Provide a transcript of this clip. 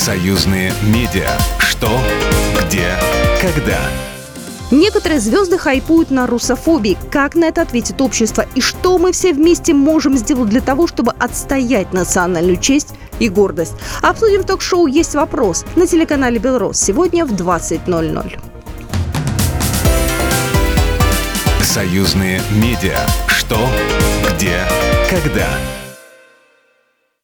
Союзные медиа. Что, где, когда. Некоторые звезды хайпуют на русофобии. Как на это ответит общество? И что мы все вместе можем сделать для того, чтобы отстоять национальную честь и гордость? Обсудим в ток-шоу «Есть вопрос» на телеканале «Белрос» сегодня в 20:00. Союзные медиа. Что, где, когда.